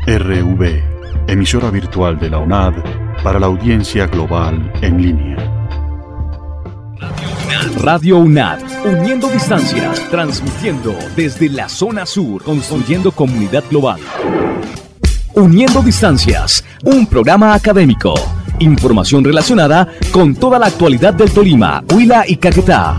RV, emisora virtual de la UNAD para la audiencia global en línea. Radio UNAD, uniendo distancias, transmitiendo desde la zona sur, construyendo comunidad global. Uniendo distancias, un programa académico. Información relacionada con toda la actualidad del Tolima, Huila y Caquetá.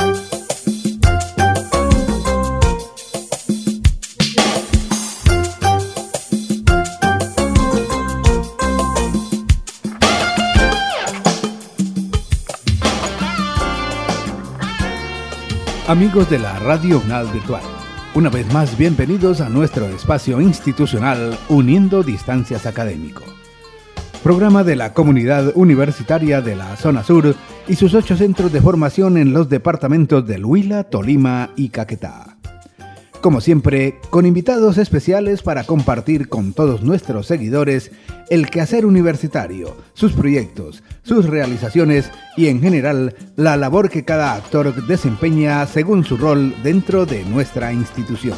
Amigos de la Radio UNAD Virtual, una vez más bienvenidos a nuestro espacio institucional Uniendo Distancias Académico. Programa de la comunidad universitaria de la zona sur y sus 8 centros de formación en los departamentos del Huila, Tolima y Caquetá. Como siempre, con invitados especiales para compartir con todos nuestros seguidores el quehacer universitario, sus proyectos, sus realizaciones y en general la labor que cada actor desempeña según su rol dentro de nuestra institución.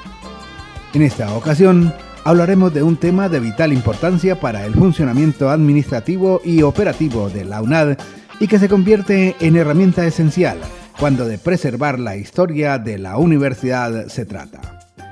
En esta ocasión, hablaremos de un tema de vital importancia para el funcionamiento administrativo y operativo de la UNAD y que se convierte en herramienta esencial cuando de preservar la historia de la universidad se trata.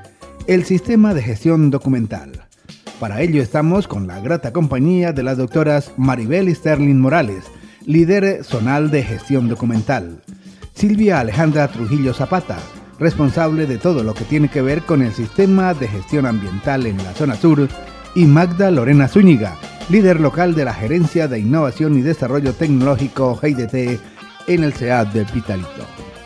El sistema de gestión documental. Para ello estamos con la grata compañía de las doctoras Maribel Sterling Morales, líder zonal de gestión documental, Silvia Alejandra Trujillo Zapata, responsable de todo lo que tiene que ver con el sistema de gestión ambiental en la zona sur, y Magda Lorena Zúñiga, líder local de la Gerencia de Innovación y Desarrollo Tecnológico GIDT en el CEAD de Pitalito.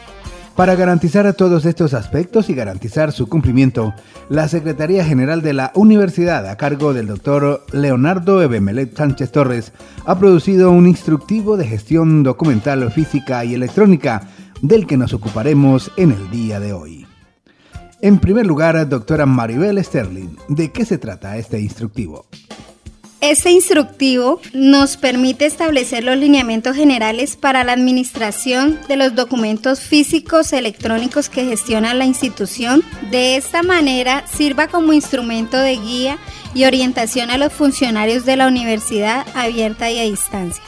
Para garantizar todos estos aspectos y garantizar su cumplimiento, la Secretaría General de la Universidad, a cargo del doctor Leonardo Ebemelet Sánchez Torres, ha producido un instructivo de gestión documental física y electrónica, del que nos ocuparemos en el día de hoy. En primer lugar, doctora Maribel Sterling, ¿de qué se trata este instructivo? Este instructivo nos permite establecer los lineamientos generales para la administración de los documentos físicos electrónicos que gestiona la institución. De esta manera, sirva como instrumento de guía y orientación a los funcionarios de la universidad abierta y a distancia.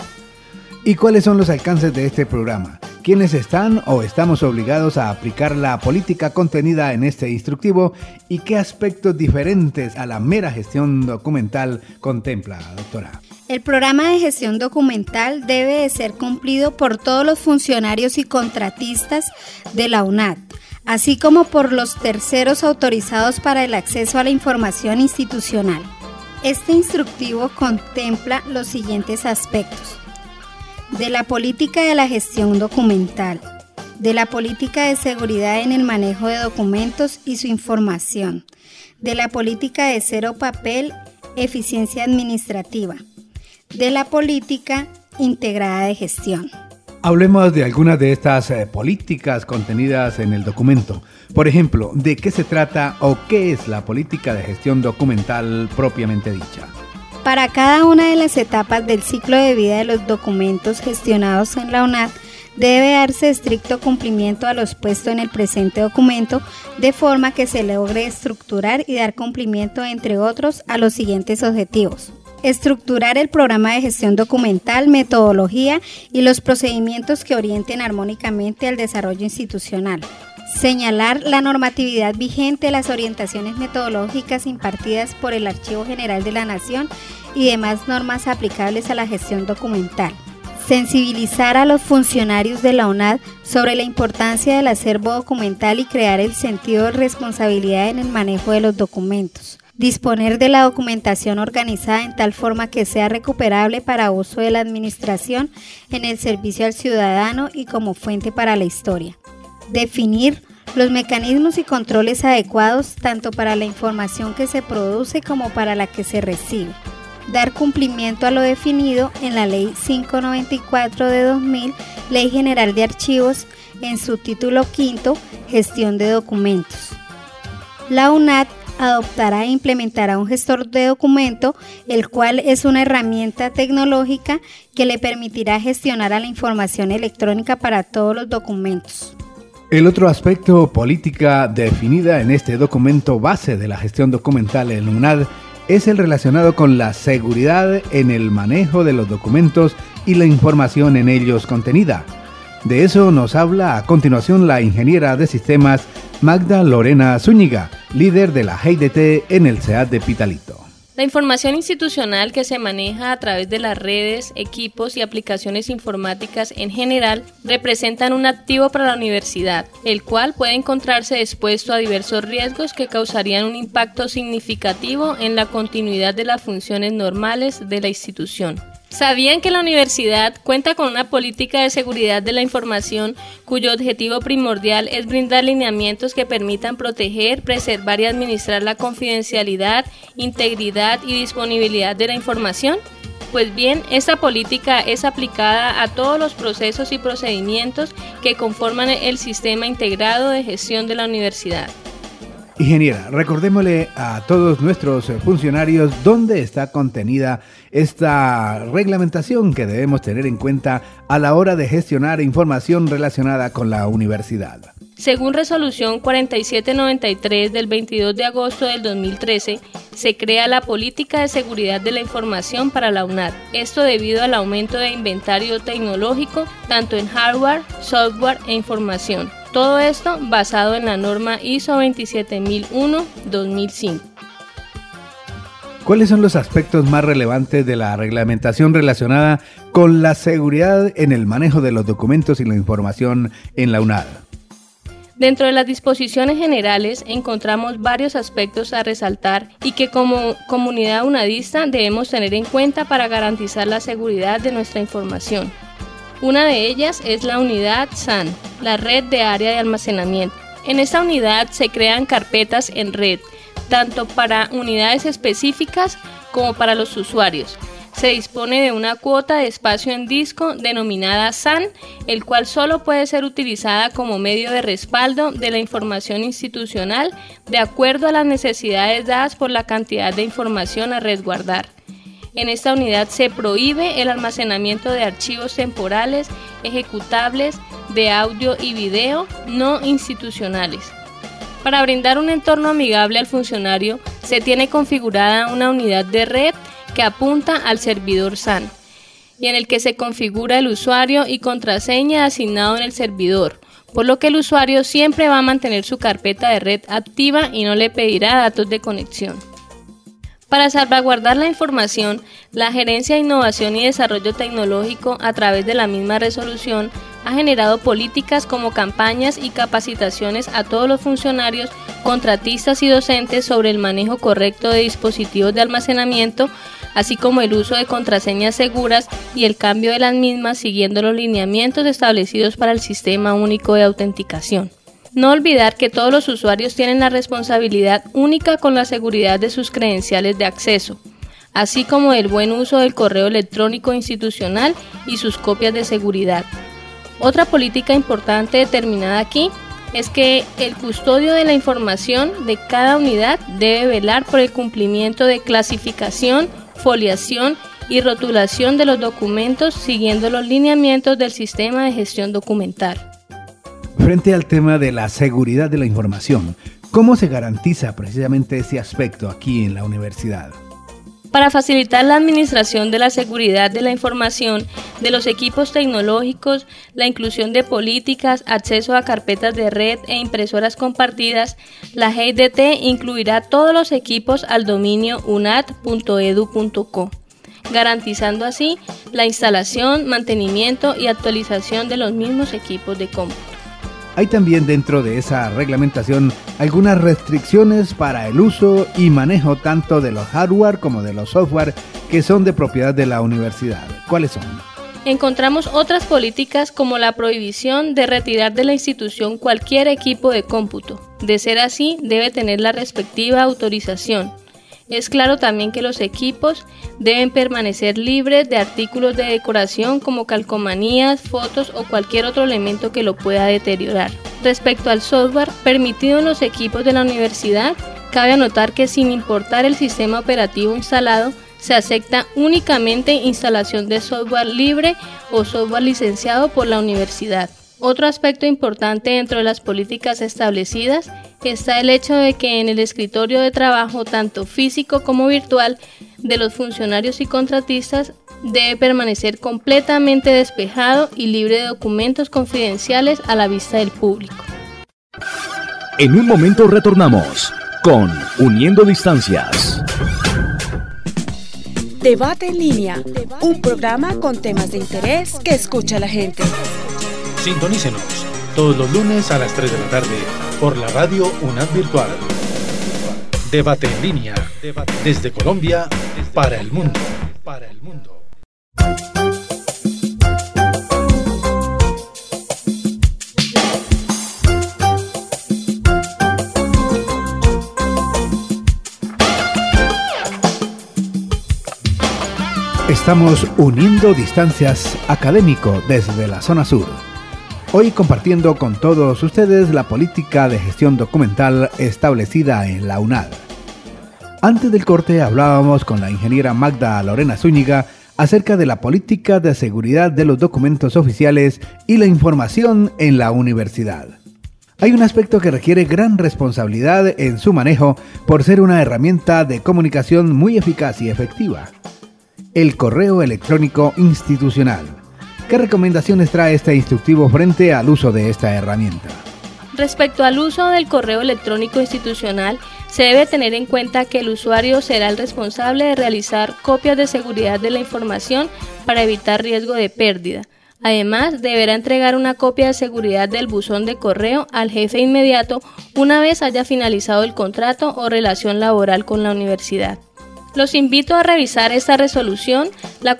¿Y cuáles son los alcances de este programa? ¿Quiénes están o estamos obligados a aplicar la política contenida en este instructivo y qué aspectos diferentes a la mera gestión documental contempla, doctora? El programa de gestión documental debe de ser cumplido por todos los funcionarios y contratistas de la UNAD, así como por los terceros autorizados para el acceso a la información institucional. Este instructivo contempla los siguientes aspectos: de la política de la gestión documental, de la política de seguridad en el manejo de documentos y su información, de la política de cero papel, eficiencia administrativa, de la política integrada de gestión. Hablemos de algunas de estas políticas contenidas en el documento. Por ejemplo, ¿de qué se trata o qué es la política de gestión documental propiamente dicha? Para cada una de las etapas del ciclo de vida de los documentos gestionados en la UNAD, debe darse estricto cumplimiento a los puestos en el presente documento, de forma que se logre estructurar y dar cumplimiento, entre otros, a los siguientes objetivos: estructurar el programa de gestión documental, metodología y los procedimientos que orienten armónicamente al desarrollo institucional. Señalar la normatividad vigente, las orientaciones metodológicas impartidas por el Archivo General de la Nación y demás normas aplicables a la gestión documental. Sensibilizar a los funcionarios de la UNAD sobre la importancia del acervo documental y crear el sentido de responsabilidad en el manejo de los documentos. Disponer de la documentación organizada en tal forma que sea recuperable para uso de la administración en el servicio al ciudadano y como fuente para la historia. Definir los mecanismos y controles adecuados tanto para la información que se produce como para la que se recibe. Dar cumplimiento a lo definido en la Ley 594 de 2000, Ley General de Archivos, en su título quinto, Gestión de Documentos. La UNAD adoptará e implementará un gestor de documento, el cual es una herramienta tecnológica que le permitirá gestionar a la información electrónica para todos los documentos. El otro aspecto política definida en este documento base de la gestión documental en UNAD es el relacionado con la seguridad en el manejo de los documentos y la información en ellos contenida. De eso nos habla a continuación la ingeniera de sistemas Magda Lorena Zúñiga, líder de la GIDT en el CEAD de Pitalito. La información institucional que se maneja a través de las redes, equipos y aplicaciones informáticas en general representan un activo para la universidad, el cual puede encontrarse expuesto a diversos riesgos que causarían un impacto significativo en la continuidad de las funciones normales de la institución. ¿Sabían que la universidad cuenta con una política de seguridad de la información cuyo objetivo primordial es brindar lineamientos que permitan proteger, preservar y administrar la confidencialidad, integridad y disponibilidad de la información? Pues bien, esta política es aplicada a todos los procesos y procedimientos que conforman el sistema integrado de gestión de la universidad. Ingeniera, recordémosle a todos nuestros funcionarios dónde está contenida esta reglamentación que debemos tener en cuenta a la hora de gestionar información relacionada con la universidad. Según Resolución 4793 del 22 de agosto del 2013, se crea la Política de Seguridad de la Información para la UNAD. Esto debido al aumento de inventario tecnológico, tanto en hardware, software e información. Todo esto basado en la norma ISO 27001-2005. ¿Cuáles son los aspectos más relevantes de la reglamentación relacionada con la seguridad en el manejo de los documentos y la información en la UNAD? Dentro de las disposiciones generales encontramos varios aspectos a resaltar y que como comunidad unadista debemos tener en cuenta para garantizar la seguridad de nuestra información. Una de ellas es la unidad SAN, la red de área de almacenamiento. En esta unidad se crean carpetas en red, tanto para unidades específicas como para los usuarios. Se dispone de una cuota de espacio en disco denominada SAN, el cual solo puede ser utilizada como medio de respaldo de la información institucional de acuerdo a las necesidades dadas por la cantidad de información a resguardar. En esta unidad se prohíbe el almacenamiento de archivos temporales, ejecutables, de audio y video no institucionales. Para brindar un entorno amigable al funcionario, se tiene configurada una unidad de red que apunta al servidor SAN y en el que se configura el usuario y contraseña asignado en el servidor, por lo que el usuario siempre va a mantener su carpeta de red activa y no le pedirá datos de conexión. Para salvaguardar la información, la Gerencia de Innovación y Desarrollo Tecnológico, a través de la misma resolución, ha generado políticas como campañas y capacitaciones a todos los funcionarios, contratistas y docentes sobre el manejo correcto de dispositivos de almacenamiento, así como el uso de contraseñas seguras y el cambio de las mismas siguiendo los lineamientos establecidos para el Sistema Único de Autenticación. No olvidar que todos los usuarios tienen la responsabilidad única con la seguridad de sus credenciales de acceso, así como el buen uso del correo electrónico institucional y sus copias de seguridad. Otra política importante determinada aquí es que el custodio de la información de cada unidad debe velar por el cumplimiento de clasificación, foliación y rotulación de los documentos siguiendo los lineamientos del sistema de gestión documental. Frente al tema de la seguridad de la información, ¿cómo se garantiza precisamente ese aspecto aquí en la universidad? Para facilitar la administración de la seguridad de la información, de los equipos tecnológicos, la inclusión de políticas, acceso a carpetas de red e impresoras compartidas, la GIDT incluirá todos los equipos al dominio unad.edu.co, garantizando así la instalación, mantenimiento y actualización de los mismos equipos de cómputo. Hay también dentro de esa reglamentación algunas restricciones para el uso y manejo tanto de los hardware como de los software que son de propiedad de la universidad. ¿Cuáles son? Encontramos otras políticas como la prohibición de retirar de la institución cualquier equipo de cómputo. De ser así, debe tener la respectiva autorización. Es claro también que los equipos deben permanecer libres de artículos de decoración como calcomanías, fotos o cualquier otro elemento que lo pueda deteriorar. Respecto al software permitido en los equipos de la universidad, cabe anotar que sin importar el sistema operativo instalado, se acepta únicamente instalación de software libre o software licenciado por la universidad. Otro aspecto importante dentro de las políticas establecidas está el hecho de que en el escritorio de trabajo, tanto físico como virtual, de los funcionarios y contratistas, debe permanecer completamente despejado y libre de documentos confidenciales a la vista del público. En un momento retornamos con Uniendo Distancias. Debate en línea, un programa con temas de interés que escucha la gente. Sintonícenos todos los lunes a las 3 de la tarde por la radio UNAD Virtual. Debate en línea, desde Colombia para el mundo. Estamos uniendo distancias académico desde la zona sur. Hoy compartiendo con todos ustedes la política de gestión documental establecida en la UNAD. Antes del corte hablábamos con la ingeniera Magda Lorena Zúñiga acerca de la política de seguridad de los documentos oficiales y la información en la universidad. Hay un aspecto que requiere gran responsabilidad en su manejo por ser una herramienta de comunicación muy eficaz y efectiva. El correo electrónico institucional. ¿Qué recomendaciones trae este instructivo frente al uso de esta herramienta? Respecto al uso del correo electrónico institucional, se debe tener en cuenta que el usuario será el responsable de realizar copias de seguridad de la información para evitar riesgo de pérdida. Además, deberá entregar una copia de seguridad del buzón de correo al jefe inmediato una vez haya finalizado el contrato o relación laboral con la universidad. Los invito a revisar esta resolución, la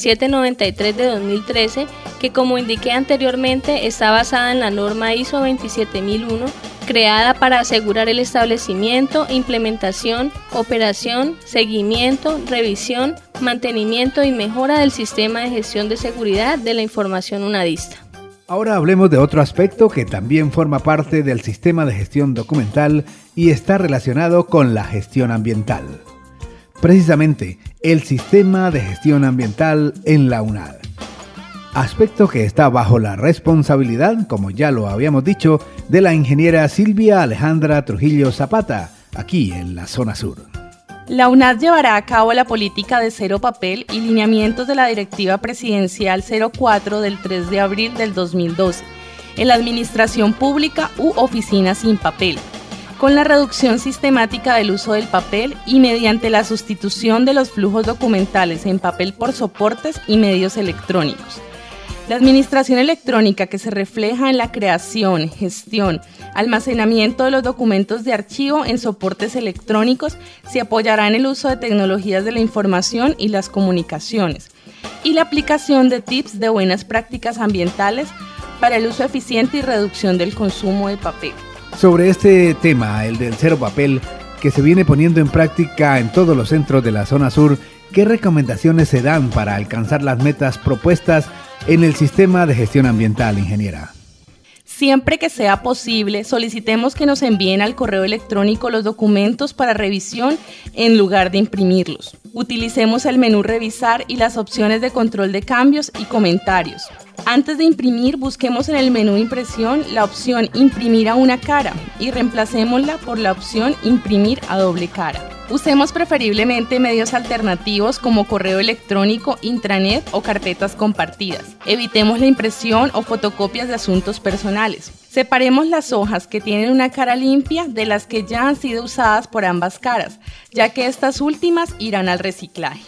4793 de 2013, que como indiqué anteriormente está basada en la norma ISO 27001, creada para asegurar el establecimiento, implementación, operación, seguimiento, revisión, mantenimiento y mejora del sistema de gestión de seguridad de la información unadista. Ahora hablemos de otro aspecto que también forma parte del sistema de gestión documental y está relacionado con la gestión ambiental. Precisamente, el sistema de gestión ambiental en la UNAD. Aspecto que está bajo la responsabilidad, como ya lo habíamos dicho, de la ingeniera Silvia Alejandra Trujillo Zapata, aquí en la zona sur. La UNAD llevará a cabo la política de cero papel y lineamientos de la Directiva Presidencial 04 del 3 de abril del 2012, en la administración pública u oficinas sin papel, con la reducción sistemática del uso del papel y mediante la sustitución de los flujos documentales en papel por soportes y medios electrónicos. La administración electrónica, que se refleja en la creación, gestión, almacenamiento de los documentos de archivo en soportes electrónicos, se apoyará en el uso de tecnologías de la información y las comunicaciones, y la aplicación de tips de buenas prácticas ambientales para el uso eficiente y reducción del consumo de papel. Sobre este tema, el del cero papel, que se viene poniendo en práctica en todos los centros de la zona sur, ¿qué recomendaciones se dan para alcanzar las metas propuestas en el sistema de gestión ambiental, ingeniera? Siempre que sea posible, solicitemos que nos envíen al correo electrónico los documentos para revisión en lugar de imprimirlos. Utilicemos el menú Revisar y las opciones de control de cambios y comentarios. Antes de imprimir, busquemos en el menú Impresión la opción Imprimir a una cara y reemplacémosla por la opción Imprimir a doble cara. Usemos preferiblemente medios alternativos como correo electrónico, intranet o carpetas compartidas. Evitemos la impresión o fotocopias de asuntos personales. Separemos las hojas que tienen una cara limpia de las que ya han sido usadas por ambas caras, ya que estas últimas irán al reciclaje.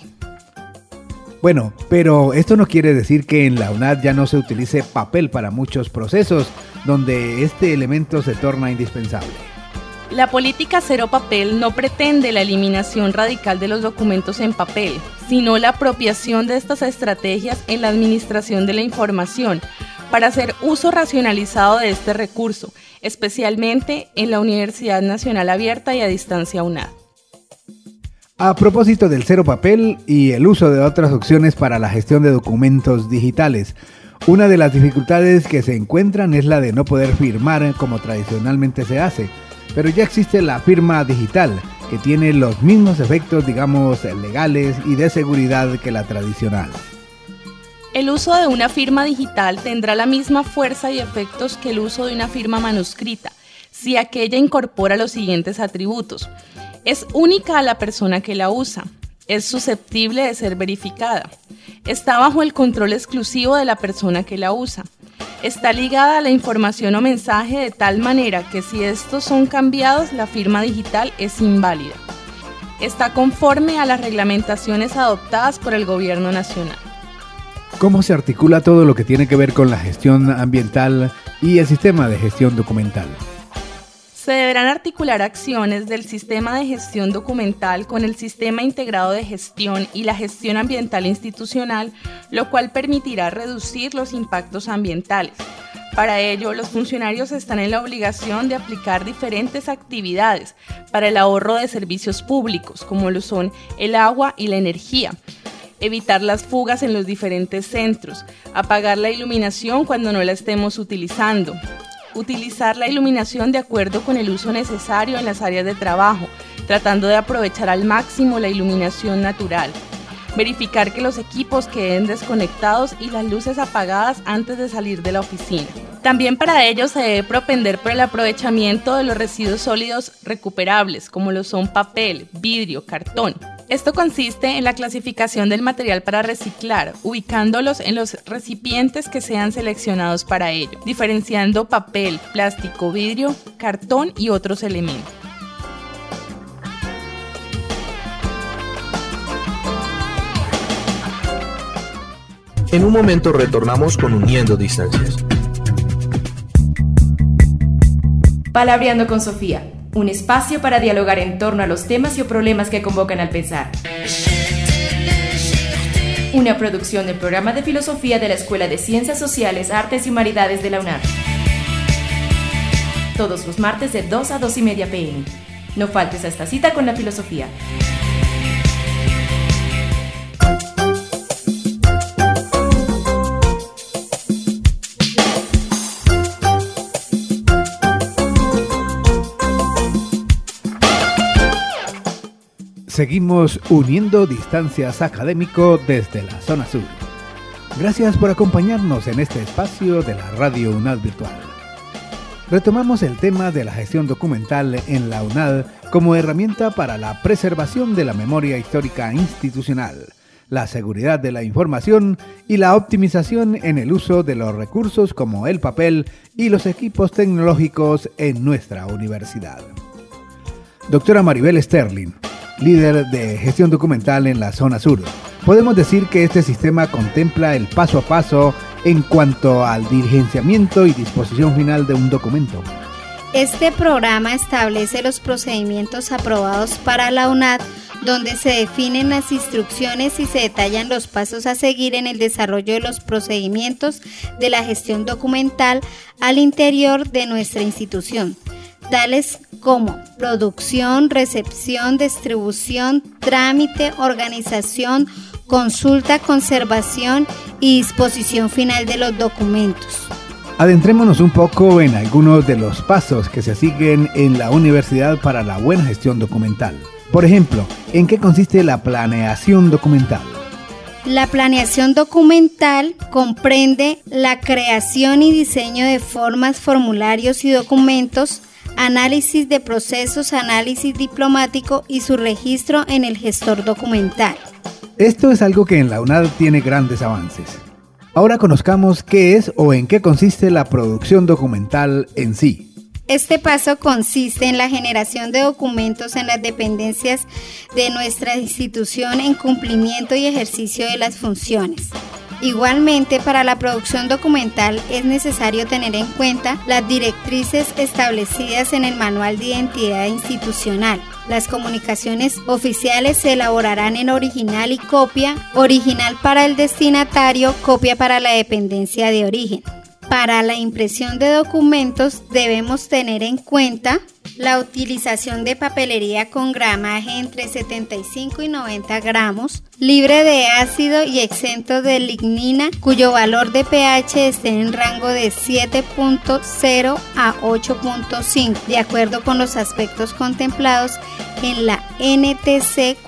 Bueno, pero esto no quiere decir que en la UNAD ya no se utilice papel para muchos procesos donde este elemento se torna indispensable. La política cero papel no pretende la eliminación radical de los documentos en papel, sino la apropiación de estas estrategias en la administración de la información para hacer uso racionalizado de este recurso, especialmente en la Universidad Nacional Abierta y a Distancia UNAD. A propósito del cero papel y el uso de otras opciones para la gestión de documentos digitales, una de las dificultades que se encuentran es la de no poder firmar como tradicionalmente se hace, pero ya existe la firma digital, que tiene los mismos efectos, digamos, legales y de seguridad que la tradicional. El uso de una firma digital tendrá la misma fuerza y efectos que el uso de una firma manuscrita, si aquella incorpora los siguientes atributos. Es única a la persona que la usa. Es susceptible de ser verificada. Está bajo el control exclusivo de la persona que la usa. Está ligada a la información o mensaje de tal manera que si estos son cambiados, la firma digital es inválida. Está conforme a las reglamentaciones adoptadas por el Gobierno Nacional. ¿Cómo se articula todo lo que tiene que ver con la gestión ambiental y el sistema de gestión documental? Se deberán articular acciones del sistema de gestión documental con el sistema integrado de gestión y la gestión ambiental institucional, lo cual permitirá reducir los impactos ambientales. Para ello, los funcionarios están en la obligación de aplicar diferentes actividades para el ahorro de servicios públicos, como lo son el agua y la energía, evitar las fugas en los diferentes centros, apagar la iluminación cuando no la estemos utilizando, utilizar la iluminación de acuerdo con el uso necesario en las áreas de trabajo, tratando de aprovechar al máximo la iluminación natural. Verificar que los equipos queden desconectados y las luces apagadas antes de salir de la oficina. También para ello se debe propender por el aprovechamiento de los residuos sólidos recuperables, como lo son papel, vidrio, cartón. Esto consiste en la clasificación del material para reciclar, ubicándolos en los recipientes que sean seleccionados para ello, diferenciando papel, plástico, vidrio, cartón y otros elementos. En un momento retornamos con Uniendo Distancias. Palabreando con Sofía, un espacio para dialogar en torno a los temas y o problemas que convocan al pensar. Una producción del programa de filosofía de la Escuela de Ciencias Sociales, Artes y Humanidades de la UNAD. Todos los martes de 2 a 2:30 p.m. No faltes a esta cita con la filosofía. Seguimos uniendo distancias académico desde la zona sur. Gracias por acompañarnos en este espacio de la Radio UNAD Virtual. Retomamos el tema de la gestión documental en la UNAD como herramienta para la preservación de la memoria histórica institucional, la seguridad de la información y la optimización en el uso de los recursos como el papel y los equipos tecnológicos en nuestra universidad. Doctora Maribel Sterling, líder de gestión documental en la zona sur, podemos decir que este sistema contempla el paso a paso en cuanto al diligenciamiento y disposición final de un documento. Este programa establece los procedimientos aprobados para la UNAD, donde se definen las instrucciones y se detallan los pasos a seguir en el desarrollo de los procedimientos de la gestión documental al interior de nuestra institución, tales como producción, recepción, distribución, trámite, organización, consulta, conservación y disposición final de los documentos. Adentrémonos un poco en algunos de los pasos que se siguen en la universidad para la buena gestión documental. Por ejemplo, ¿en qué consiste la planeación documental? La planeación documental comprende la creación y diseño de formas, formularios y documentos, análisis de procesos, análisis diplomático y su registro en el gestor documental. Esto es algo que en la UNAD tiene grandes avances. Ahora conozcamos qué es o en qué consiste la producción documental en sí. Este paso consiste en la generación de documentos en las dependencias de nuestra institución en cumplimiento y ejercicio de las funciones. Igualmente, para la producción documental es necesario tener en cuenta las directrices establecidas en el Manual de Identidad Institucional. Las comunicaciones oficiales se elaborarán en original y copia, original para el destinatario, copia para la dependencia de origen. Para la impresión de documentos debemos tener en cuenta la utilización de papelería con gramaje entre 75 y 90 gramos, libre de ácido y exento de lignina, cuyo valor de pH esté en rango de 7.0 a 8.5, de acuerdo con los aspectos contemplados en la NTC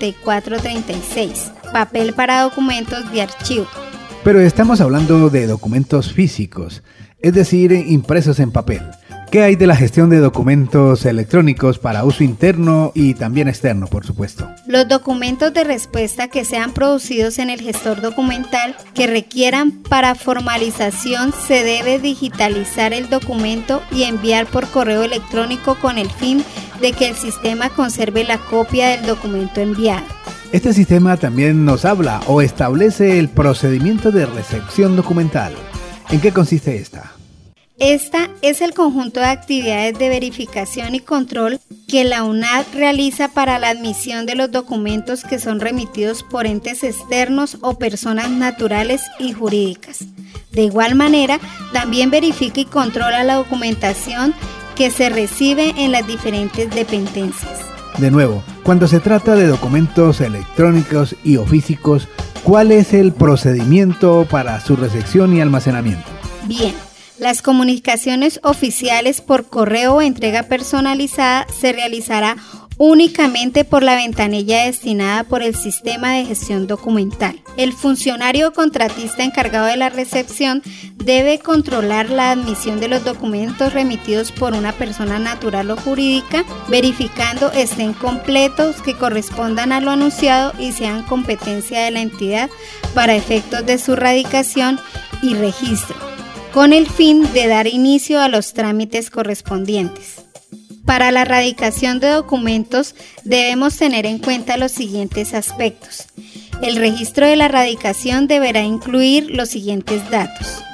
4436, papel para documentos de archivo. Pero estamos hablando de documentos físicos, es decir, impresos en papel. ¿Qué hay de la gestión de documentos electrónicos para uso interno y también externo, por supuesto? Los documentos de respuesta que sean producidos en el gestor documental que requieran para formalización, se debe digitalizar el documento y enviar por correo electrónico con el fin de que el sistema conserve la copia del documento enviado. Este sistema también nos habla o establece el procedimiento de recepción documental. ¿En qué consiste esta? Esta es el conjunto de actividades de verificación y control que la UNAD realiza para la admisión de los documentos que son remitidos por entes externos o personas naturales y jurídicas. De igual manera, también verifica y controla la documentación que se recibe en las diferentes dependencias. De nuevo, cuando se trata de documentos electrónicos y o físicos, ¿cuál es el procedimiento para su recepción y almacenamiento? Bien. Las comunicaciones oficiales por correo o entrega personalizada se realizará únicamente por la ventanilla destinada por el sistema de gestión documental. El funcionario o contratista encargado de la recepción debe controlar la admisión de los documentos remitidos por una persona natural o jurídica, verificando estén completos, que correspondan a lo anunciado y sean competencia de la entidad para efectos de su radicación y registro, con el fin de dar inicio a los trámites correspondientes. Para la radicación de documentos debemos tener en cuenta los siguientes aspectos. El registro de la radicación deberá incluir los siguientes datos: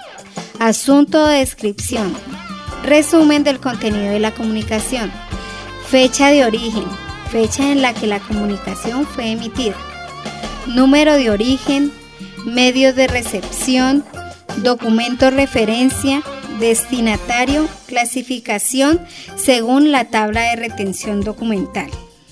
asunto o descripción, resumen del contenido de la comunicación, fecha de origen, fecha en la que la comunicación fue emitida, número de origen, medios de recepción, documento referencia, destinatario, clasificación según la tabla de retención documental.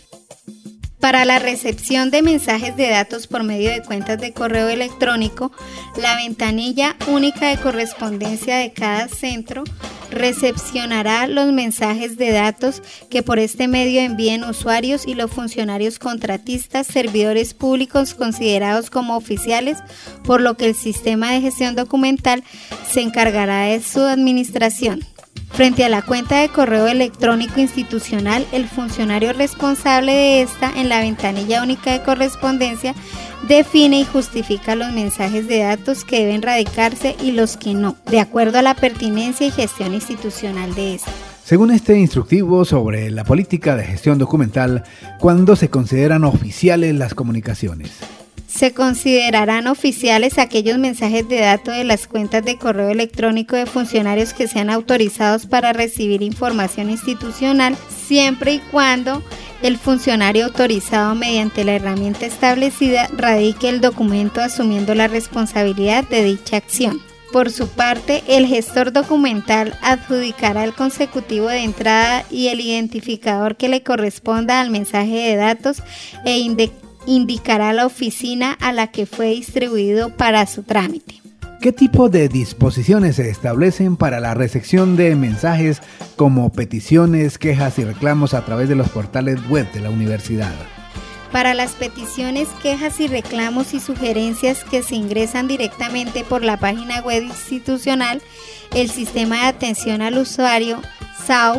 Para la recepción de mensajes de datos por medio de cuentas de correo electrónico, la ventanilla única de correspondencia de cada centro recepcionará los mensajes de datos que por este medio envíen usuarios y los funcionarios contratistas, servidores públicos considerados como oficiales, por lo que el sistema de gestión documental se encargará de su administración. Frente a la cuenta de correo electrónico institucional, el funcionario responsable de esta en la ventanilla única de correspondencia define y justifica los mensajes de datos que deben radicarse y los que no, de acuerdo a la pertinencia y gestión institucional de esta. Según este instructivo sobre la política de gestión documental, ¿cuándo se consideran oficiales las comunicaciones? Se considerarán oficiales aquellos mensajes de datos de las cuentas de correo electrónico de funcionarios que sean autorizados para recibir información institucional, siempre y cuando el funcionario autorizado mediante la herramienta establecida radique el documento asumiendo la responsabilidad de dicha acción. Por su parte, el gestor documental adjudicará el consecutivo de entrada y el identificador que le corresponda al mensaje de datos e indicará la oficina a la que fue distribuido para su trámite. ¿Qué tipo de disposiciones se establecen para la recepción de mensajes como peticiones, quejas y reclamos a través de los portales web de la universidad? Para las peticiones, quejas y reclamos y sugerencias que se ingresan directamente por la página web institucional, el sistema de atención al usuario, SAU,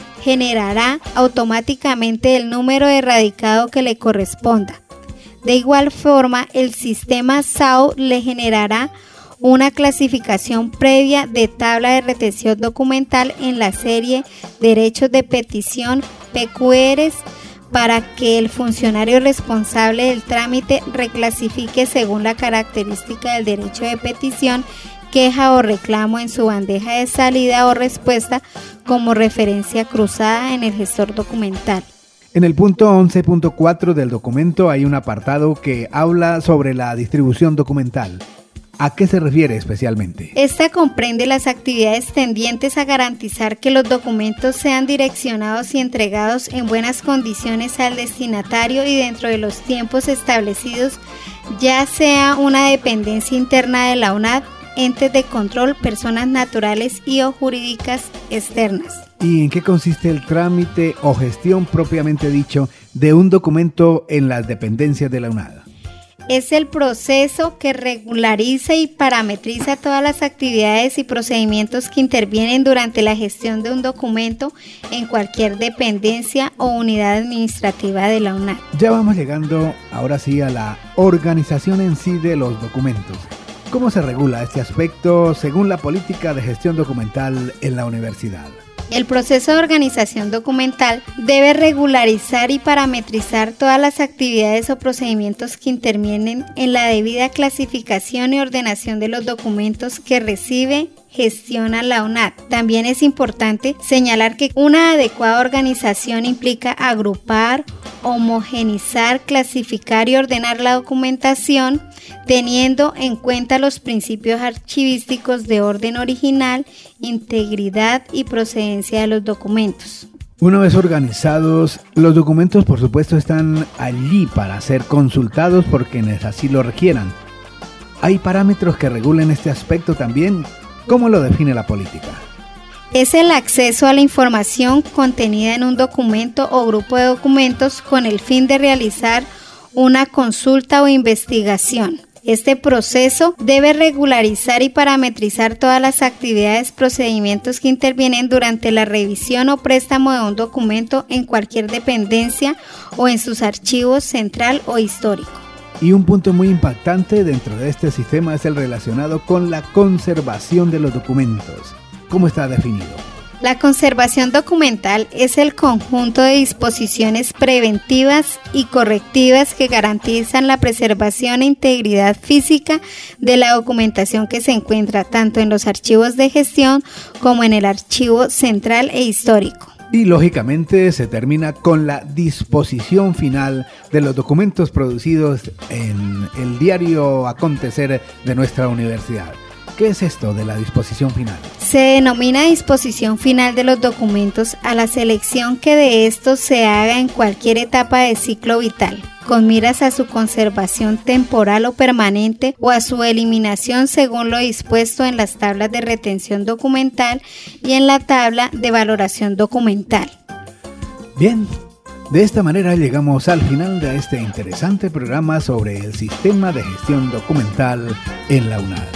generará automáticamente el número de radicado que le corresponda. De igual forma, el sistema SAU le generará una clasificación previa de tabla de retención documental en la serie Derechos de Petición PQRs para que el funcionario responsable del trámite reclasifique según la característica del derecho de petición, queja o reclamo en su bandeja de salida o respuesta como referencia cruzada en el gestor documental. En el punto 11.4 del documento hay un apartado que habla sobre la distribución documental. ¿A qué se refiere especialmente? Esta comprende las actividades tendientes a garantizar que los documentos sean direccionados y entregados en buenas condiciones al destinatario y dentro de los tiempos establecidos, ya sea una dependencia interna de la UNAD, entes de control, personas naturales y o jurídicas externas. ¿Y en qué consiste el trámite o gestión propiamente dicho de un documento en las dependencias de la UNAD? es el proceso que regulariza y parametriza todas las actividades y procedimientos que intervienen durante la gestión de un documento en cualquier dependencia o unidad administrativa de la UNAD. Ya vamos llegando ahora sí a la organización en sí de los documentos. ¿Cómo se regula este aspecto según la política de gestión documental en la universidad? El proceso de organización documental debe regularizar y parametrizar todas las actividades o procedimientos que intervienen en la debida clasificación y ordenación de los documentos que recibe, gestiona la UNAD. También es importante señalar que una adecuada organización implica agrupar, homogenizar, clasificar y ordenar la documentación, teniendo en cuenta los principios archivísticos de orden original, integridad y procedencia de los documentos. Una vez organizados, los documentos por supuesto están allí para ser consultados por quienes así lo requieran. ¿Hay parámetros que regulen este aspecto también? ¿Cómo lo define la política? Es el acceso a la información contenida en un documento o grupo de documentos con el fin de realizar una consulta o investigación. Este proceso debe regularizar y parametrizar todas las actividades, procedimientos que intervienen durante la revisión o préstamo de un documento en cualquier dependencia o en sus archivos central o histórico. Y un punto muy impactante dentro de este sistema es el relacionado con la conservación de los documentos. ¿Cómo está definido? La conservación documental es el conjunto de disposiciones preventivas y correctivas que garantizan la preservación e integridad física de la documentación que se encuentra tanto en los archivos de gestión como en el archivo central e histórico. Y lógicamente se termina con la disposición final de los documentos producidos en el diario acontecer de nuestra universidad. ¿Qué es esto de la disposición final? Se denomina disposición final de los documentos a la selección que de estos se haga en cualquier etapa del ciclo vital, con miras a su conservación temporal o permanente o a su eliminación según lo dispuesto en las tablas de retención documental y en la tabla de valoración documental. Bien, de esta manera llegamos al final de este interesante programa sobre el sistema de gestión documental en la UNAD.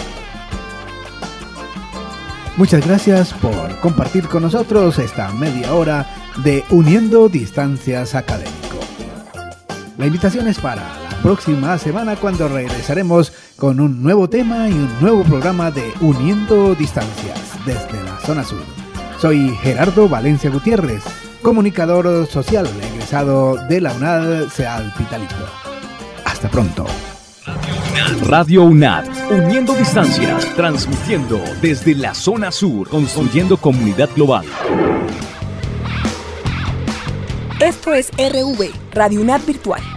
Muchas gracias por compartir con nosotros esta media hora de Uniendo Distancias Académico. La invitación es para la próxima semana cuando regresaremos con un nuevo tema y un nuevo programa de Uniendo Distancias desde la zona sur. Soy Gerardo Valencia Gutiérrez, comunicador social egresado de la UNAD CEAL Pitalito. Hasta pronto. Radio UNAD, uniendo distancias, transmitiendo desde la zona sur, construyendo comunidad global. Esto es RV, Radio UNAD Virtual.